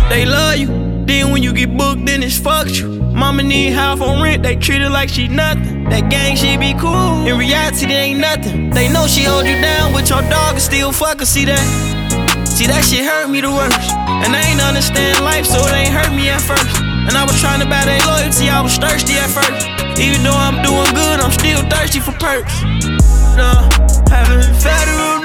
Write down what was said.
They love you, then when you get booked, then it's fucked you. Mama need half on rent, they treat her like she nothing. That gang shit be cool, in reality they ain't nothing. They know she hold you down, but your dog is still fuck her, see that? See that shit hurt me the worst. And I ain't understand life, so it ain't hurt me at first. And I was trying to buy their loyalty, I was thirsty at first. Even though I'm doing good, I'm still thirsty for perks. Having federal